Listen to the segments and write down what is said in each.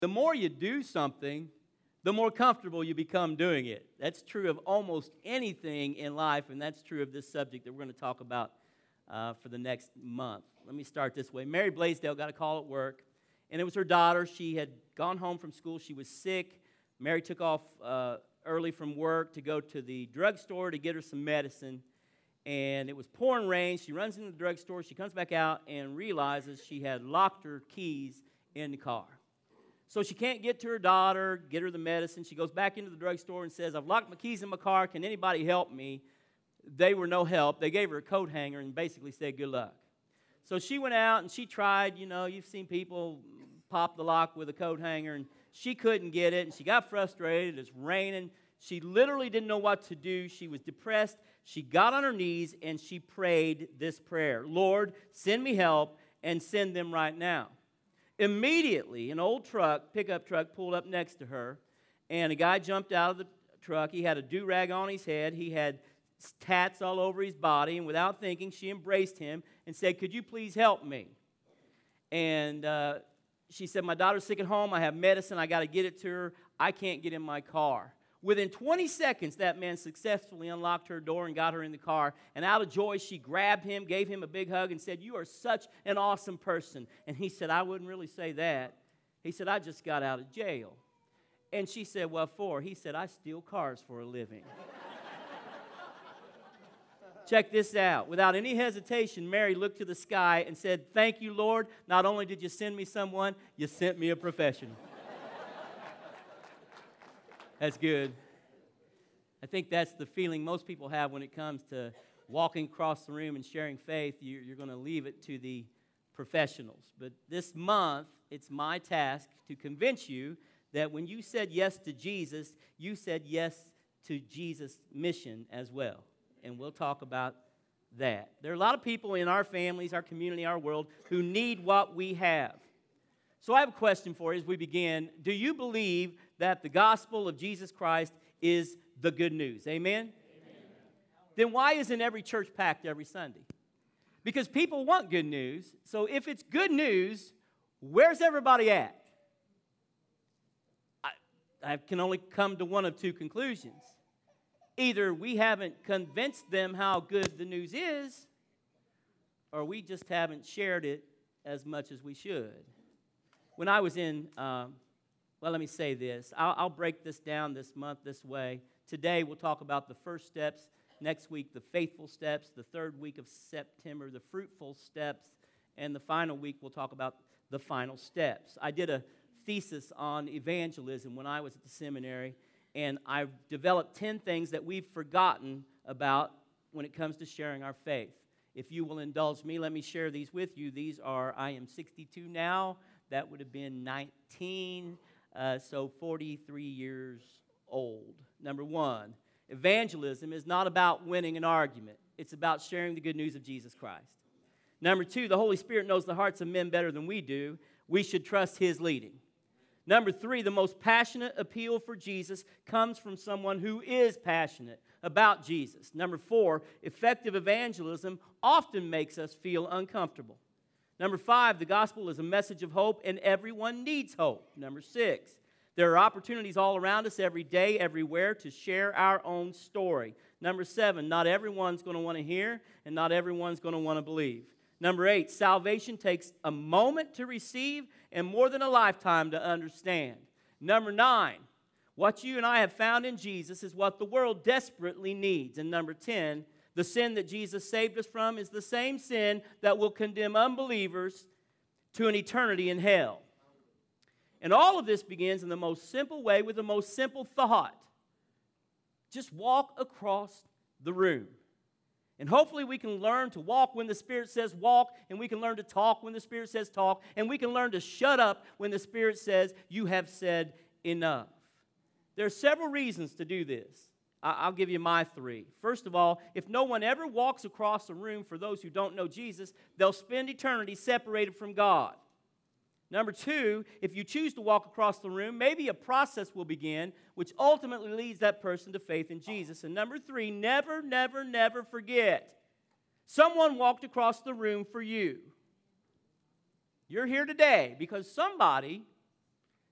The more you do something, the more comfortable you become doing it. That's true of almost anything in life, and that's true of this subject that we're going to talk about for the next month. Let me start this way. Mary Blaisdell got a call at work, and it was her daughter. She had gone home from school. She was sick. Mary took off early from work to go to the drugstore to get her some medicine, and it was pouring rain. She runs into the drugstore. She comes back out and realizes she had locked her keys in the car. So she can't get to her daughter, get her the medicine. She goes back into the drugstore and says, I've locked my keys in my car. Can anybody help me? They were no help. They gave her a coat hanger and basically said, good luck. So she went out and she tried. You know, you've seen people pop the lock with a coat hanger, and she couldn't get it, and she got frustrated. It's raining. She literally didn't know what to do. She was depressed. She got on her knees, and she prayed this prayer. Lord, send me help, and send them right now. Immediately, an old pickup truck, pulled up next to her, and a guy jumped out of the truck. He had a do-rag on his head. He had tats all over his body, and without thinking, she embraced him and said, could you please help me? And she said, my daughter's sick at home. I have medicine. I got to get it to her. I can't get in my car. Within 20 seconds, that man successfully unlocked her door and got her in the car. And out of joy, she grabbed him, gave him a big hug, and said, you are such an awesome person. And he said, I wouldn't really say that. He said, I just got out of jail. And she said, what for? He said, I steal cars for a living. Check this out. Without any hesitation, Mary looked to the sky and said, thank you, Lord. Not only did you send me someone, you sent me a professional. That's good. I think that's the feeling most people have when it comes to walking across the room and sharing faith. You're going to leave it to the professionals. But this month, it's my task to convince you that when you said yes to Jesus, you said yes to Jesus' mission as well. And we'll talk about that. There are a lot of people in our families, our community, our world, who need what we have. So I have a question for you as we begin. Do you believe that the gospel of Jesus Christ is the good news? Amen? Amen. Then why isn't every church packed every Sunday? Because people want good news. So if it's good news, where's everybody at? I can only come to one of two conclusions. Either we haven't convinced them how good the news is, or we just haven't shared it as much as we should. When I was let me say this. I'll break this down this month this way. Today we'll talk about the first steps. Next week, the faithful steps. The third week of September, the fruitful steps. And the final week, we'll talk about the final steps. I did a thesis on evangelism when I was at the seminary, and I've developed 10 things that we've forgotten about when it comes to sharing our faith. If you will indulge me, let me share these with you. These are, I am 62 now. That would have been 19, so 43 years old. Number one, evangelism is not about winning an argument. It's about sharing the good news of Jesus Christ. Number two, the Holy Spirit knows the hearts of men better than we do. We should trust His leading. Number three, the most passionate appeal for Jesus comes from someone who is passionate about Jesus. Number four, effective evangelism often makes us feel uncomfortable. Number five, the gospel is a message of hope, and everyone needs hope. Number six, there are opportunities all around us every day, everywhere, to share our own story. Number seven, not everyone's going to want to hear, and not everyone's going to want to believe. Number eight, salvation takes a moment to receive and more than a lifetime to understand. Number nine, what you and I have found in Jesus is what the world desperately needs. And number 10, the sin that Jesus saved us from is the same sin that will condemn unbelievers to an eternity in hell. And all of this begins in the most simple way with the most simple thought. Just walk across the room. And hopefully we can learn to walk when the Spirit says walk, and we can learn to talk when the Spirit says talk, and we can learn to shut up when the Spirit says you have said enough. There are several reasons to do this. I'll give you my three. First of all, if no one ever walks across the room for those who don't know Jesus, they'll spend eternity separated from God. Number two, if you choose to walk across the room, maybe a process will begin which ultimately leads that person to faith in Jesus. And number three, never, never, never forget, someone walked across the room for you. You're here today because somebody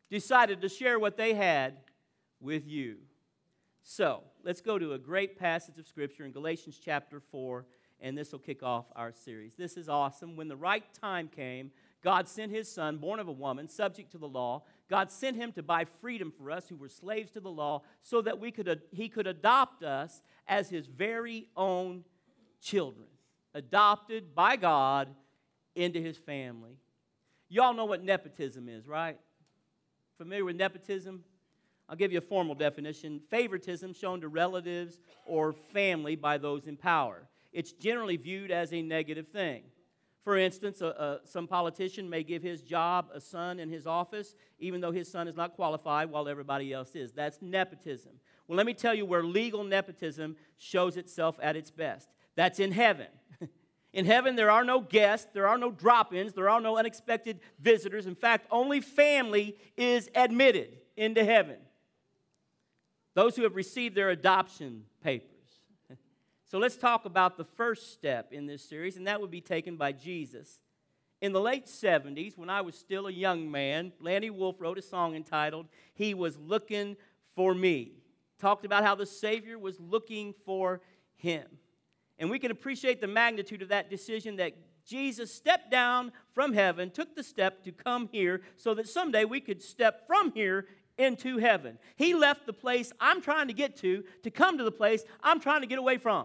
decided to share what they had with you. So, let's go to a great passage of Scripture in Galatians chapter 4, and this will kick off our series. This is awesome. When the right time came, God sent His Son, born of a woman, subject to the law. God sent Him to buy freedom for us who were slaves to the law so that He could adopt us as His very own children, adopted by God into His family. Y'all know what nepotism is, right? Familiar with nepotism? I'll give you a formal definition. Favoritism shown to relatives or family by those in power. It's generally viewed as a negative thing. For instance, some politician may give his job a son in his office, even though his son is not qualified while everybody else is. That's nepotism. Well, let me tell you where legal nepotism shows itself at its best. That's in heaven. In heaven, there are no guests, there are no drop-ins, there are no unexpected visitors. In fact, only family is admitted into heaven. Those who have received their adoption papers. So let's talk about the first step in this series, and that would be taken by Jesus. In the late 70s, when I was still a young man, Lanny Wolf wrote a song entitled, "He Was Looking for Me." Talked about how the Savior was looking for him. And we can appreciate the magnitude of that decision that Jesus stepped down from heaven, took the step to come here so that someday we could step from here into heaven. He left the place I'm trying to get to come to the place I'm trying to get away from.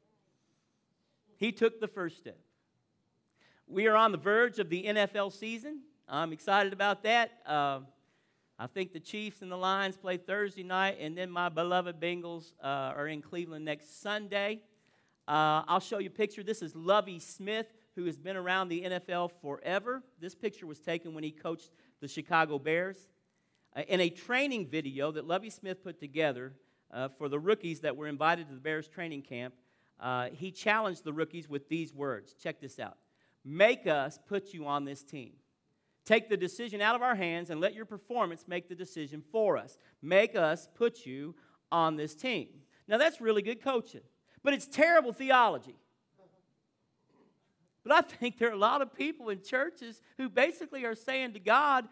He took the first step. We are on the verge of the NFL season. I'm excited about that. I think the Chiefs and the Lions play Thursday night, and then my beloved Bengals are in Cleveland next Sunday. I'll show you a picture. This is Lovie Smith, who has been around the NFL forever. This picture was taken when he coached the Chicago Bears. In a training video that Lovie Smith put together for the rookies that were invited to the Bears training camp, he challenged the rookies with these words. Check this out. Make us put you on this team. Take the decision out of our hands and let your performance make the decision for us. Make us put you on this team. Now, that's really good coaching, but it's terrible theology. But I think there are a lot of people in churches who basically are saying to God,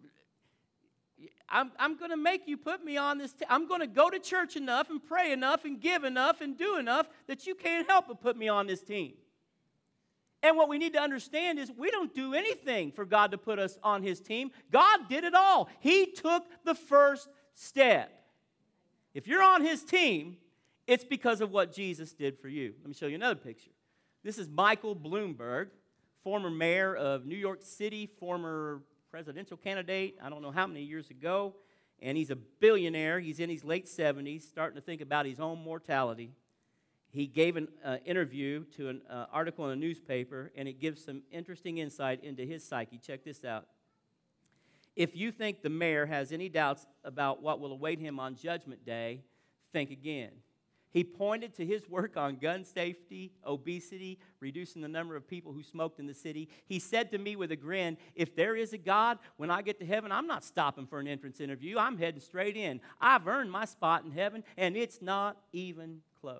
I'm going to make you put me on this team. I'm going to go to church enough and pray enough and give enough and do enough that you can't help but put me on this team. And what we need to understand is we don't do anything for God to put us on His team. God did it all. He took the first step. If you're on His team, it's because of what Jesus did for you. Let me show you another picture. This is Michael Bloomberg, former mayor of New York City, former presidential candidate, I don't know how many years ago, and he's a billionaire. He's in his late 70s, starting to think about his own mortality. He gave an interview to an article in a newspaper, and it gives some interesting insight into his psyche. Check this out. If you think the mayor has any doubts about what will await him on Judgment Day, think again. He pointed to his work on gun safety, obesity, reducing the number of people who smoked in the city. He said to me with a grin, if there is a God, when I get to heaven, I'm not stopping for an entrance interview. I'm heading straight in. I've earned my spot in heaven, and it's not even close.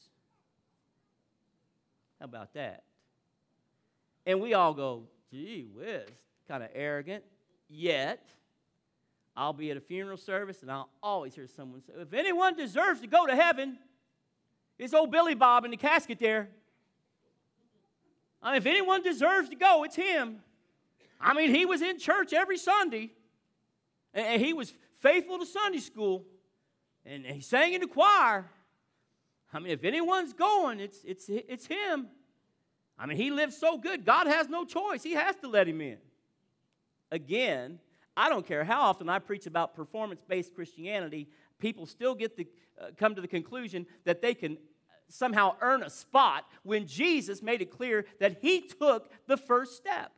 How about that? And we all go, gee whiz, kind of arrogant. Yet, I'll be at a funeral service, and I'll always hear someone say, if anyone deserves to go to heaven, it's old Billy Bob in the casket there. I mean, if anyone deserves to go, it's him. I mean, he was in church every Sunday, and he was faithful to Sunday school, and he sang in the choir. I mean, if anyone's going, it's him. I mean, he lives so good, God has no choice. He has to let him in. Again, I don't care how often I preach about performance-based Christianity, people still come to the conclusion that they can somehow earn a spot when Jesus made it clear that He took the first step.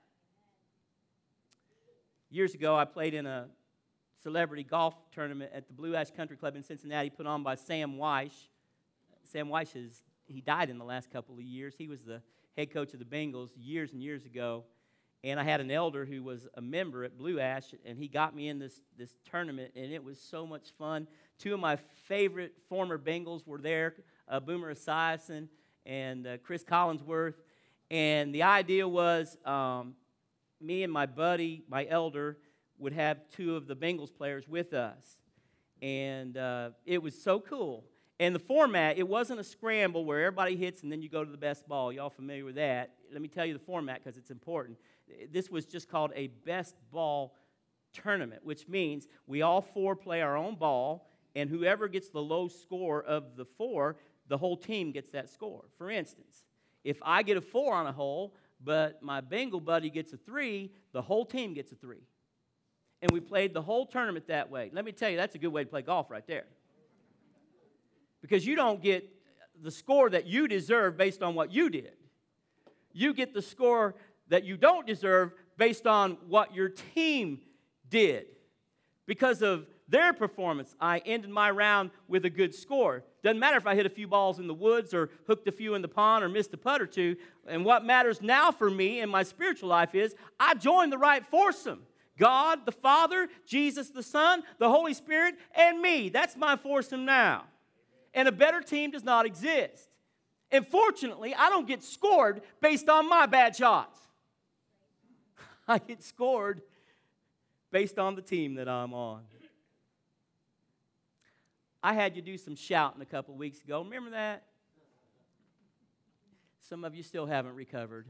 Years ago, I played in a celebrity golf tournament at the Blue Ash Country Club in Cincinnati, put on by Sam Weish. Sam Weish, he died in the last couple of years. He was the head coach of the Bengals years and years ago. And I had an elder who was a member at Blue Ash, and he got me in this tournament, and it was so much fun. Two of my favorite former Bengals were there, Boomer Esiason and Chris Collinsworth. And the idea was me and my buddy, my elder, would have two of the Bengals players with us. And it was so cool. And the format, it wasn't a scramble where everybody hits and then you go to the best ball. Y'all familiar with that? Let me tell you the format because it's important. This was just called a best ball tournament, which means we all four play our own ball, and whoever gets the low score of the four, the whole team gets that score. For instance, if I get a 4 on a hole, but my Bengal buddy gets a 3, the whole team gets a 3. And we played the whole tournament that way. Let me tell you, that's a good way to play golf right there. Because you don't get the score that you deserve based on what you did. You get the score that you don't deserve based on what your team did. Because of their performance, I ended my round with a good score. Doesn't matter if I hit a few balls in the woods or hooked a few in the pond or missed a putt or two. And what matters now for me in my spiritual life is I joined the right foursome. God, the Father, Jesus, the Son, the Holy Spirit, and me. That's my foursome now. And a better team does not exist. And fortunately, I don't get scored based on my bad shots. I get scored based on the team that I'm on. I had you do some shouting a couple weeks ago. Remember that? Some of you still haven't recovered.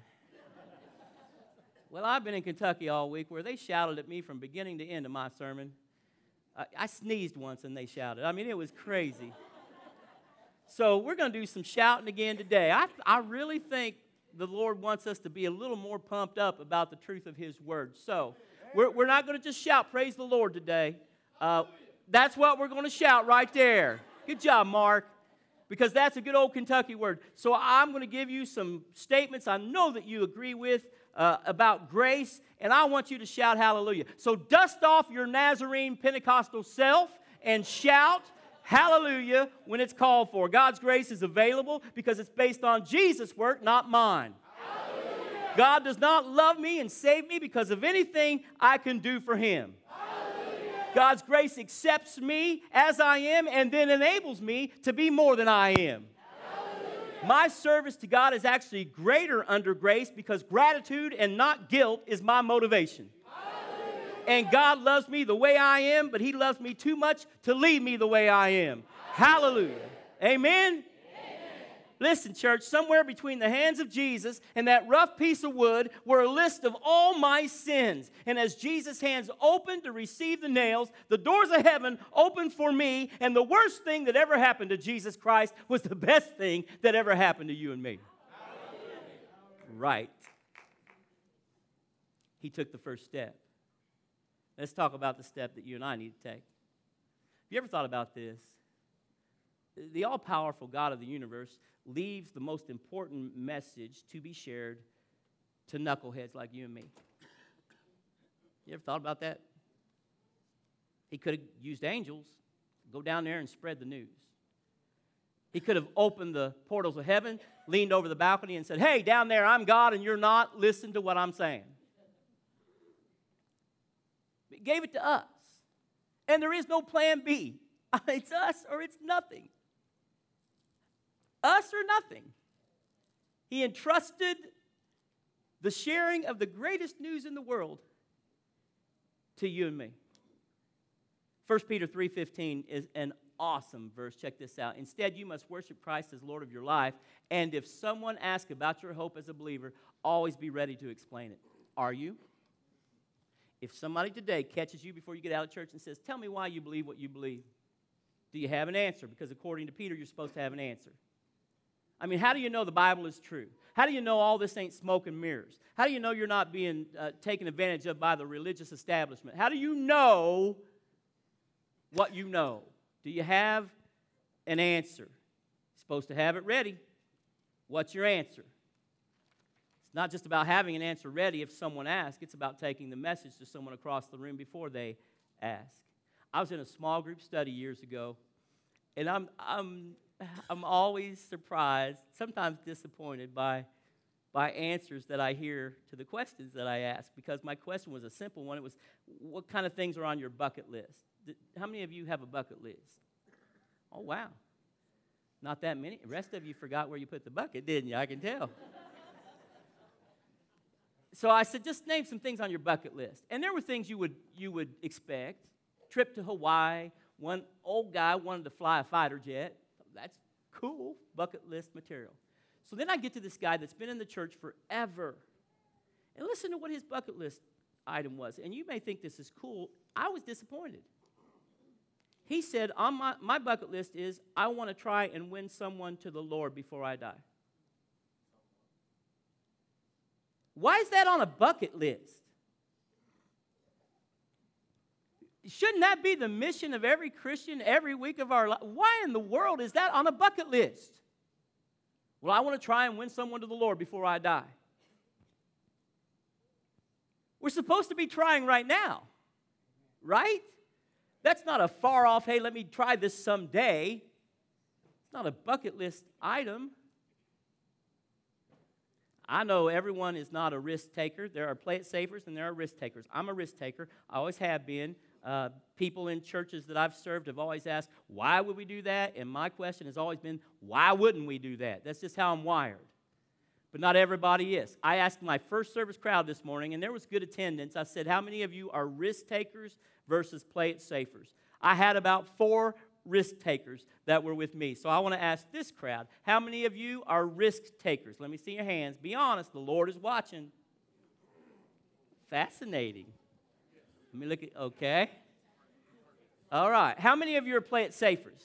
Well, I've been in Kentucky all week where they shouted at me from beginning to end of my sermon. I sneezed once and they shouted. I mean, it was crazy. So we're going to do some shouting again today. I really think the Lord wants us to be a little more pumped up about the truth of His Word. So we're not going to just shout, praise the Lord today. That's what we're going to shout right there. Good job, Mark, because that's a good old Kentucky word. So I'm going to give you some statements I know that you agree with about grace, and I want you to shout hallelujah. So dust off your Nazarene Pentecostal self and shout hallelujah when it's called for. God's grace is available because it's based on Jesus' work, not mine. Hallelujah. God does not love me and save me because of anything I can do for Him. Hallelujah. God's grace accepts me as I am and then enables me to be more than I am. Hallelujah. My service to God is actually greater under grace because gratitude and not guilt is my motivation. And God loves me the way I am, but He loves me too much to leave me the way I am. Hallelujah. Amen? Amen? Listen, church, somewhere between the hands of Jesus and that rough piece of wood were a list of all my sins. And as Jesus' hands opened to receive the nails, the doors of heaven opened for me, and the worst thing that ever happened to Jesus Christ was the best thing that ever happened to you and me. Hallelujah. Right. He took the first step. Let's talk about the step that you and I need to take. Have you ever thought about this? The all-powerful God of the universe leaves the most important message to be shared to knuckleheads like you and me. You ever thought about that? He could have used angels, go down there and spread the news. He could have opened the portals of heaven, leaned over the balcony and said, hey, down there, I'm God and you're not. Listen to what I'm saying. Gave it to us. And there is no plan B. It's us or it's nothing. Us or nothing. He entrusted the sharing of the greatest news in the world to you and me. 1 Peter 3:15 is an awesome verse. Check this out. Instead, you must worship Christ as Lord of your life. And if someone asks about your hope as a believer, always be ready to explain it. Are you? If somebody today catches you before you get out of church and says, tell me why you believe what you believe, do you have an answer? Because according to Peter, you're supposed to have an answer. I mean, how do you know the Bible is true? How do you know all this ain't smoke and mirrors? How do you know you're not being taken advantage of by the religious establishment? How do you know what you know? Do you have an answer? You're supposed to have it ready. What's your answer? It's not just about having an answer ready if someone asks. It's about taking the message to someone across the room before they ask. I was in a small group study years ago, and I'm always surprised, sometimes disappointed by answers that I hear to the questions that I ask, because my question was a simple one. It was, what kind of things are on your bucket list? How many of you have a bucket list? Oh, wow. Not that many. The rest of you forgot where you put the bucket, didn't you? I can tell. So I said, just name some things on your bucket list. And there were things you would expect. Trip to Hawaii. One old guy wanted to fly a fighter jet. That's cool, bucket list material. So then I get to this guy that's been in the church forever. And listen to what his bucket list item was. And you may think this is cool. I was disappointed. He said, on my bucket list is, I want to try and win someone to the Lord before I die. Why is that on a bucket list? Shouldn't that be the mission of every Christian every week of our life? Why in the world is that on a bucket list? Well, I want to try and win someone to the Lord before I die. We're supposed to be trying right now, right? That's not a far off, hey, let me try this someday. It's not a bucket list item. I know everyone is not a risk taker. There are play it safers and there are risk takers. I'm a risk taker. I always have been. People in churches that I've served have always asked, why would we do that? And my question has always been, why wouldn't we do that? That's just how I'm wired. But not everybody is. I asked my first service crowd this morning, and there was good attendance. I said, how many of you are risk takers versus play it safers? I had about 4 risk takers that were with me. So I want to ask this crowd, how many of you are risk takers? Let me see your hands. Be honest, the Lord is watching. Fascinating. Let me look at, okay. All right. How many of you are play it safers?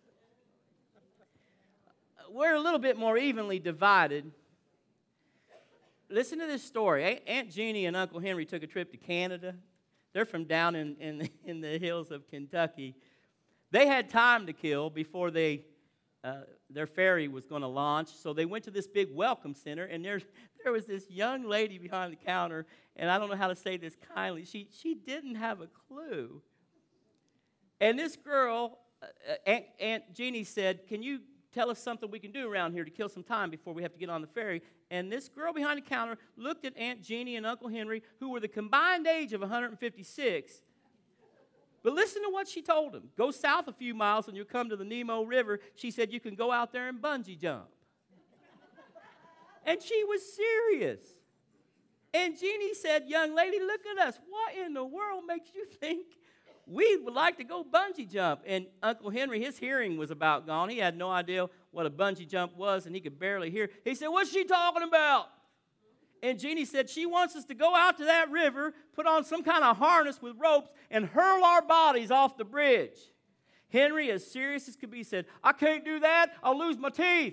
We're a little bit more evenly divided. Listen to this story. Aunt Jeannie and Uncle Henry took a trip to Canada. They're from down in the hills of Kentucky. They had time to kill before their ferry was going to launch, so they went to this big welcome center, and there was this young lady behind the counter, and I don't know how to say this kindly. She didn't have a clue. And this girl, Aunt Jeannie said, can you tell us something we can do around here to kill some time before we have to get on the ferry? And this girl behind the counter looked at Aunt Jeannie and Uncle Henry, who were the combined age of 156. But listen to what she told them. Go south a few miles and you'll come to the Nemo River. She said you can go out there and bungee jump. And she was serious. And Jeannie said, young lady, look at us. What in the world makes you think we would like to go bungee jump? And Uncle Henry, his hearing was about gone. He had no idea what a bungee jump was, and he could barely hear. He said, what's she talking about? And Jeannie said, she wants us to go out to that river, put on some kind of harness with ropes, and hurl our bodies off the bridge. Henry, as serious as could be, said, I can't do that. I'll lose my teeth.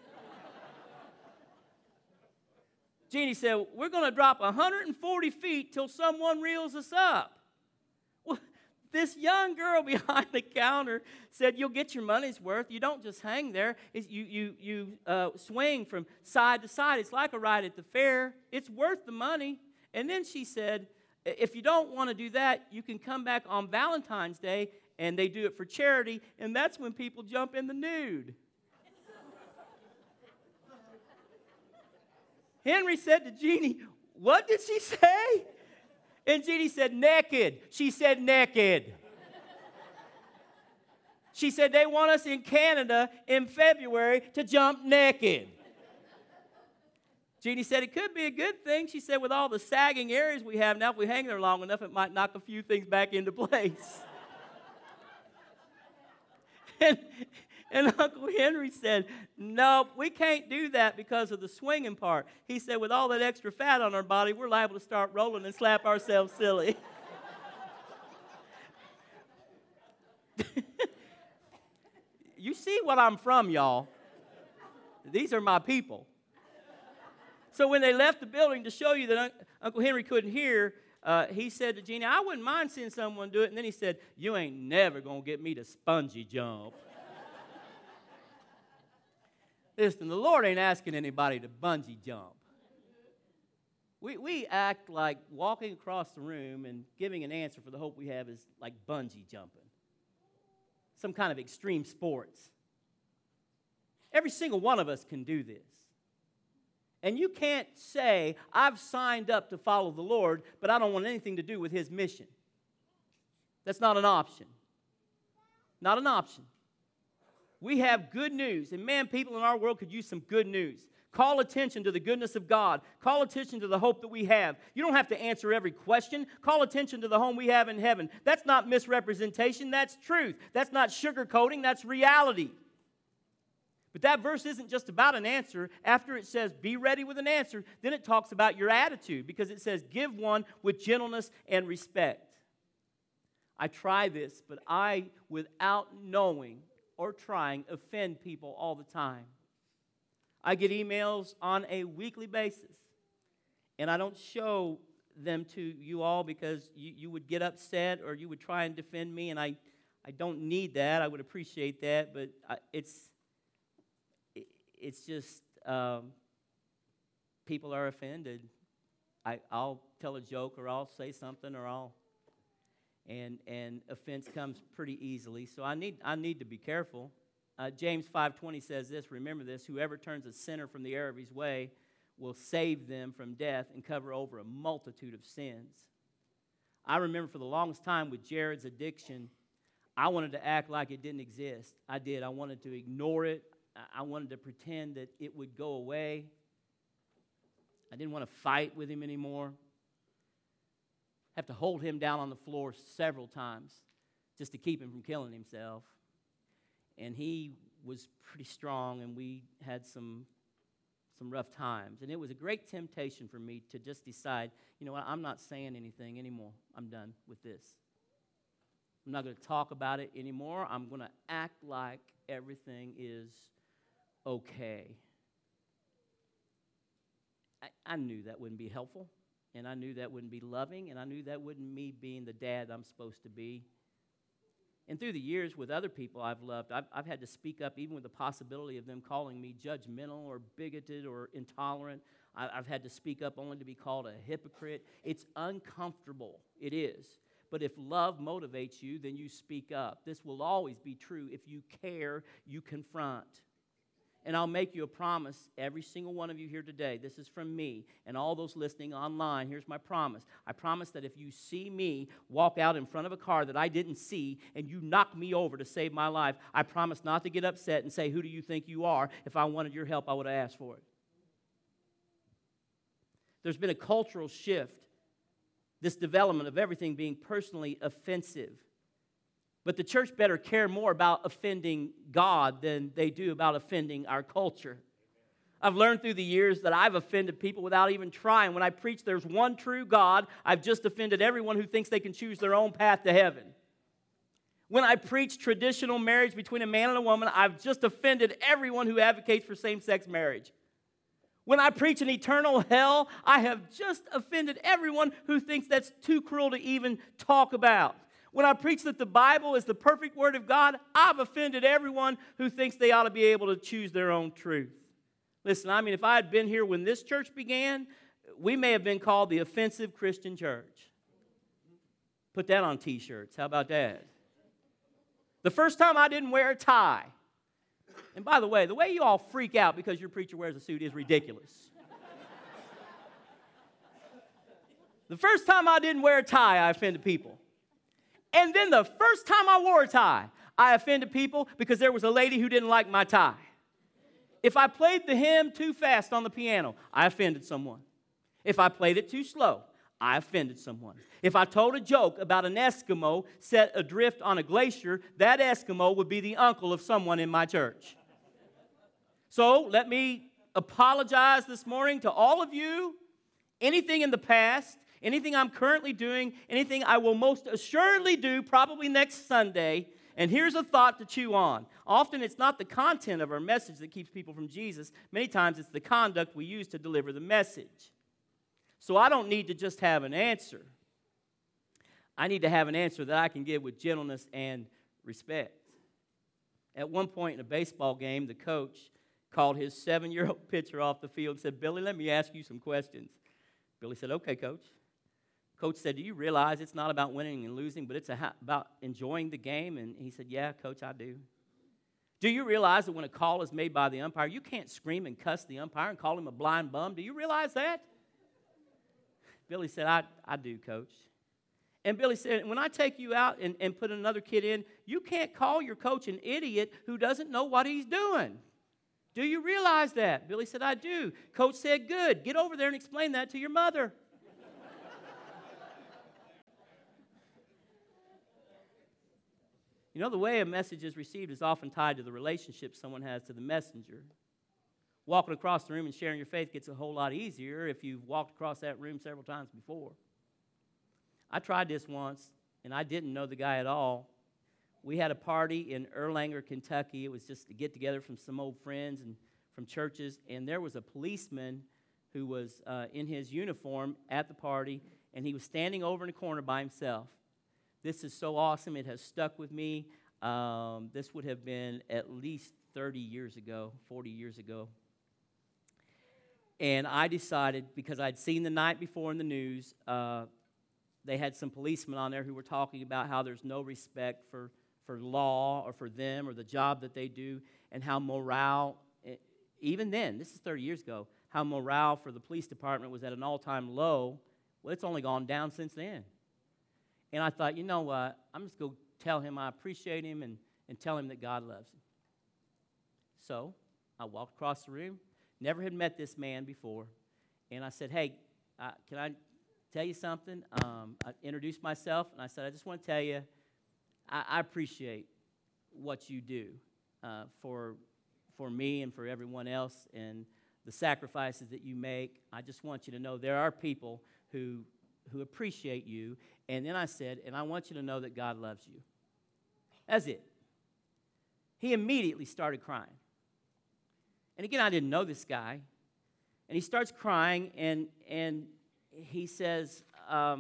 Jeannie said, we're going to drop 140 feet till someone reels us up. Well, this young girl behind the counter said, you'll get your money's worth. You don't just hang there. You swing from side to side. It's like a ride at the fair. It's worth the money. And then she said, if you don't want to do that, you can come back on Valentine's Day, and they do it for charity, and that's when people jump in the nude. Henry said to Jeannie, what did she say? And Jeannie said, naked. She said, naked. She said, they want us in Canada in February to jump naked. Jeannie said, it could be a good thing. She said, with all the sagging areas we have now, if we hang there long enough, it might knock a few things back into place. And Uncle Henry said, no, we can't do that because of the swinging part. He said, with all that extra fat on our body, we're liable to start rolling and slap ourselves silly. You see what I'm from, y'all. These are my people. So when they left the building to show you that Uncle Henry couldn't hear, he said to Jeannie, I wouldn't mind seeing someone do it. And then he said, you ain't never going to get me to spongy jump. Listen, the Lord ain't asking anybody to bungee jump. We act like walking across the room and giving an answer for the hope we have is like bungee jumping. Some kind of extreme sports. Every single one of us can do this. And you can't say, I've signed up to follow the Lord, but I don't want anything to do with His mission. That's not an option. Not an option. We have good news. And man, people in our world could use some good news. Call attention to the goodness of God. Call attention to the hope that we have. You don't have to answer every question. Call attention to the home we have in heaven. That's not misrepresentation. That's truth. That's not sugarcoating. That's reality. But that verse isn't just about an answer. After it says, be ready with an answer, then it talks about your attitude, because it says, give one with gentleness and respect. I try this, but I, without knowing or trying, offend people all the time. I get emails on a weekly basis, and I don't show them to you all because you would get upset or you would try and defend me, and I don't need that. I would appreciate that, but it's just people are offended. I'll tell a joke, or I'll say something, or and offense comes pretty easily. So I need to be careful. James 5:20 says this, remember this, whoever turns a sinner from the error of his way will save them from death and cover over a multitude of sins. I remember for the longest time with Jared's addiction, I wanted to act like it didn't exist. I did. I wanted to ignore it. I wanted to pretend that it would go away. I didn't want to fight with him anymore. Have to hold him down on the floor several times just to keep him from killing himself. And he was pretty strong, and we had some rough times. And it was a great temptation for me to just decide, you know what, I'm not saying anything anymore. I'm done with this. I'm not going to talk about it anymore. I'm going to act like everything is okay. I knew that wouldn't be helpful, and I knew that wouldn't be loving, and I knew that wouldn't me being the dad I'm supposed to be. And through the years with other people I've loved, I've had to speak up even with the possibility of them calling me judgmental or bigoted or intolerant. I've had to speak up only to be called a hypocrite. It's uncomfortable. It is. But if love motivates you, then you speak up. This will always be true. If you care, you confront. And I'll make you a promise, every single one of you here today. This is from me and all those listening online. Here's my promise. I promise that if you see me walk out in front of a car that I didn't see and you knock me over to save my life, I promise not to get upset and say, who do you think you are? If I wanted your help, I would have asked for it. There's been a cultural shift, this development of everything being personally offensive. But the church better care more about offending God than they do about offending our culture. I've learned through the years that I've offended people without even trying. When I preach there's one true God, I've just offended everyone who thinks they can choose their own path to heaven. When I preach traditional marriage between a man and a woman, I've just offended everyone who advocates for same-sex marriage. When I preach an eternal hell, I have just offended everyone who thinks that's too cruel to even talk about. When I preach that the Bible is the perfect Word of God, I've offended everyone who thinks they ought to be able to choose their own truth. Listen, I mean, if I had been here when this church began, we may have been called the offensive Christian church. Put that on T-shirts. How about that? The first time I didn't wear a tie. And by the way you all freak out because your preacher wears a suit is ridiculous. The first time I didn't wear a tie, I offended people. And then the first time I wore a tie, I offended people because there was a lady who didn't like my tie. If I played the hymn too fast on the piano, I offended someone. If I played it too slow, I offended someone. If I told a joke about an Eskimo set adrift on a glacier, that Eskimo would be the uncle of someone in my church. So let me apologize this morning to all of you. Anything in the past, anything I'm currently doing, anything I will most assuredly do probably next Sunday. And here's a thought to chew on. Often it's not the content of our message that keeps people from Jesus. Many times it's the conduct we use to deliver the message. So I don't need to just have an answer. I need to have an answer that I can give with gentleness and respect. At one point in a baseball game, the coach called his 7-year-old pitcher off the field and said, "Billy, let me ask you some questions." Billy said, "Okay, Coach." Coach said, "Do you realize it's not about winning and losing, but it's about enjoying the game?" And he said, "Yeah, Coach, I do." "Do you realize that when a call is made by the umpire, you can't scream and cuss the umpire and call him a blind bum? Do you realize that?" Billy said, I do, Coach." And Billy said, "When I take you out and put another kid in, you can't call your coach an idiot who doesn't know what he's doing. Do you realize that? Billy said, I do. Coach said, good. Get over there and explain that to your mother. You know, the way a message is received is often tied to the relationship someone has to the messenger. Walking across the room and sharing your faith gets a whole lot easier if you've walked across that room several times before. I tried this once, and I didn't know the guy at all. We had a party in Erlanger, Kentucky. It was just a get-together from some old friends and from churches, and there was a policeman who was in his uniform at the party, and he was standing over in a corner by himself. This is so awesome. It has stuck with me. This would have been at least 30 years ago, 40 years ago. And I decided, because I'd seen the night before in the news, they had some policemen on there who were talking about how there's no respect for law or for them or the job that they do, and how morale, even then, this is 30 years ago, how morale for the police department was at an all-time low. Well, it's only gone down since then. And I thought, you know what, I'm just going to tell him I appreciate him and tell him that God loves him. So I walked across the room, never had met this man before, and I said, hey, can I tell you something? I introduced myself, and I said, I just want to tell you, I appreciate what you do for me and for everyone else and the sacrifices that you make. I just want you to know there are people who appreciate you. And then I said, and I want you to know that God loves you. That's it. He immediately started crying. And again, I didn't know this guy. And he starts crying, and he says, I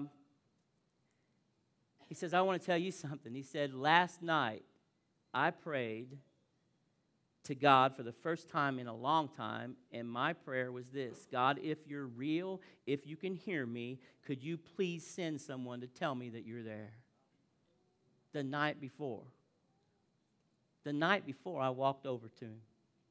want to tell you something. He said, last night I prayed to God for the first time in a long time, and my prayer was this: God, if you're real, if you can hear me, could you please send someone to tell me that you're there? The night before I walked over to him.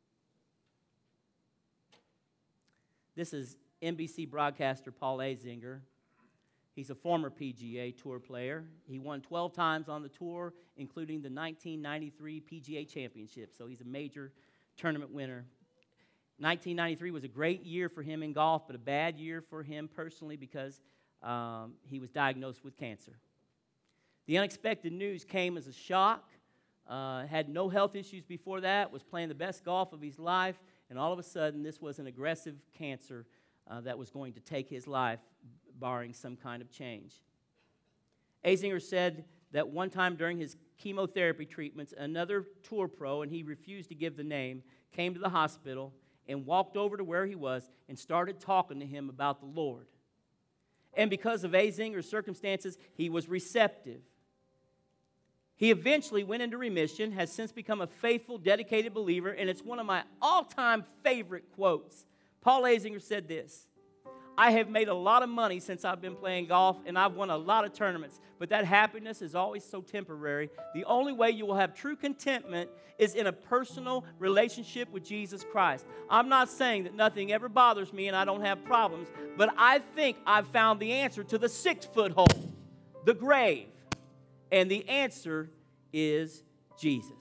This is NBC broadcaster Paul Azinger. He's a former PGA Tour player. He won 12 times on the tour, including the 1993 PGA Championship. So he's a major tournament winner. 1993 was a great year for him in golf, but a bad year for him personally because he was diagnosed with cancer. The unexpected news came as a shock. Had no health issues before that, was playing the best golf of his life, and all of a sudden this was an aggressive cancer that was going to take his life, barring some kind of change. Azinger said that one time during his chemotherapy treatments, another tour pro, and he refused to give the name, came to the hospital and walked over to where he was and started talking to him about the Lord. And because of Azinger's circumstances, he was receptive. He eventually went into remission, has since become a faithful, dedicated believer, and it's one of my all-time favorite quotes. Paul Azinger said this: I have made a lot of money since I've been playing golf, and I've won a lot of tournaments, but that happiness is always so temporary. The only way you will have true contentment is in a personal relationship with Jesus Christ. I'm not saying that nothing ever bothers me and I don't have problems, but I think I've found the answer to the 6-foot hole, the grave, and the answer is Jesus.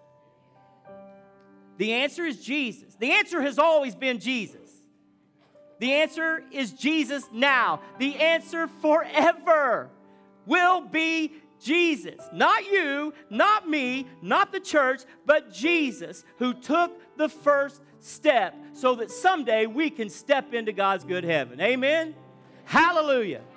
The answer is Jesus. The answer has always been Jesus. The answer is Jesus now. The answer forever will be Jesus. Not you, not me, not the church, but Jesus, who took the first step so that someday we can step into God's good heaven. Amen? Hallelujah.